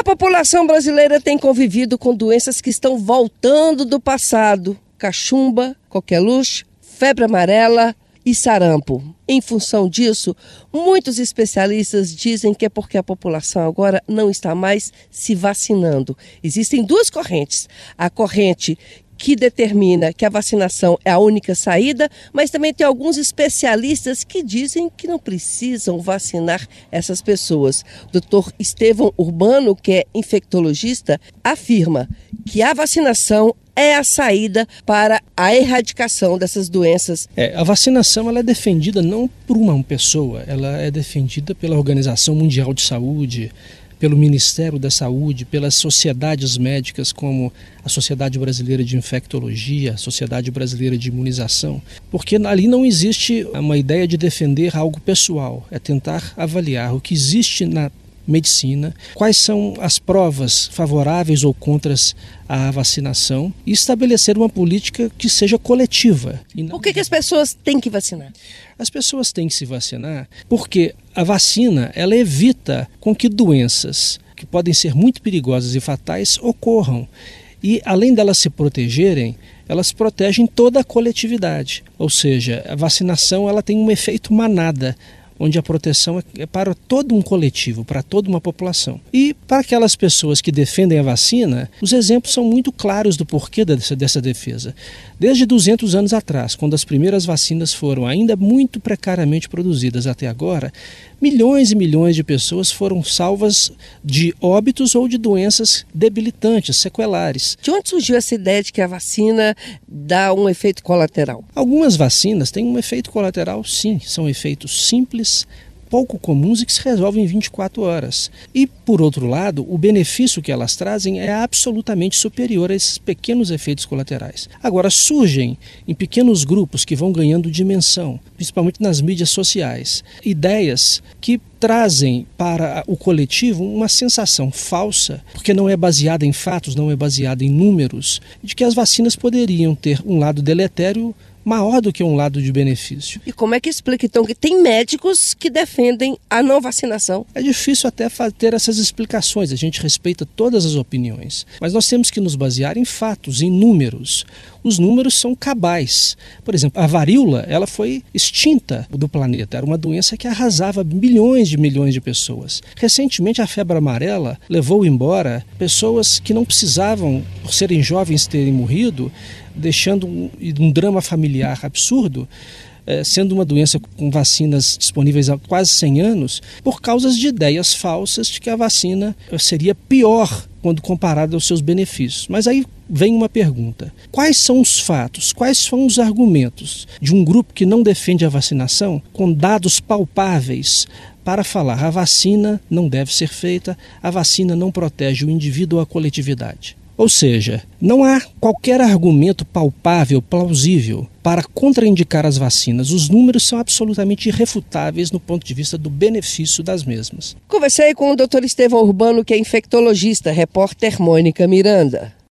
população brasileira tem convivido com doenças que estão voltando do passado: cachumba, coqueluche, febre amarela e sarampo. Em função disso, muitos especialistas dizem que é porque a população agora não está mais se vacinando. Existem duas correntes: a corrente que determina que a vacinação é a única saída, mas também tem alguns especialistas que dizem que não precisam vacinar essas pessoas. O Dr. Estevão Urbano, que é infectologista, afirma que a vacinação é a saída para a erradicação dessas doenças. A vacinação ela é defendida não por uma pessoa, ela é defendida pela Organização Mundial de Saúde, pelo Ministério da Saúde, pelas sociedades médicas como a Sociedade Brasileira de Infectologia, a Sociedade Brasileira de Imunização, porque ali não existe uma ideia de defender algo pessoal, é tentar avaliar o que existe na medicina, quais são as provas favoráveis ou contras à vacinação e estabelecer uma política que seja coletiva. Por que as pessoas têm que vacinar? As pessoas têm que se vacinar porque a vacina ela evita com que doenças que podem ser muito perigosas e fatais ocorram. E além delas se protegerem, elas protegem toda a coletividade. Ou seja, a vacinação ela tem um efeito manada, onde a proteção é para todo um coletivo, para toda uma população. E para aquelas pessoas que defendem a vacina, os exemplos são muito claros do porquê dessa defesa. Desde 200 anos atrás, quando as primeiras vacinas foram ainda muito precariamente produzidas até agora, milhões e milhões de pessoas foram salvas de óbitos ou de doenças debilitantes, sequelares. De onde surgiu essa ideia de que a vacina dá um efeito colateral? Algumas vacinas têm um efeito colateral, sim. São efeitos simples, pouco comuns e que se resolvem em 24 horas. E, por outro lado, o benefício que elas trazem é absolutamente superior a esses pequenos efeitos colaterais. Agora, surgem em pequenos grupos que vão ganhando dimensão, principalmente nas mídias sociais, ideias que trazem para o coletivo uma sensação falsa, porque não é baseada em fatos, não é baseada em números, de que as vacinas poderiam ter um lado deletério maior do que um lado de benefício. E como é que explica, então, que tem médicos que defendem a não vacinação? É difícil até ter essas explicações, a gente respeita todas as opiniões, mas nós temos que nos basear em fatos, em números. Os números são cabais. Por exemplo, a varíola ela foi extinta do planeta, era uma doença que arrasava milhões de pessoas. Recentemente, a febre amarela levou embora pessoas que não precisavam, por serem jovens, terem morrido, deixando um drama familiar absurdo, sendo uma doença com vacinas disponíveis há quase 100 anos, por causa de ideias falsas de que a vacina seria pior quando comparada aos seus benefícios. Mas aí vem uma pergunta: quais são os fatos, quais são os argumentos de um grupo que não defende a vacinação com dados palpáveis para falar a vacina não deve ser feita, a vacina não protege o indivíduo ou a coletividade? Ou seja, não há qualquer argumento palpável, plausível, para contraindicar as vacinas. Os números são absolutamente irrefutáveis no ponto de vista do benefício das mesmas. Conversei com o Dr. Estevão Urbano, que é infectologista, repórter Mônica Miranda.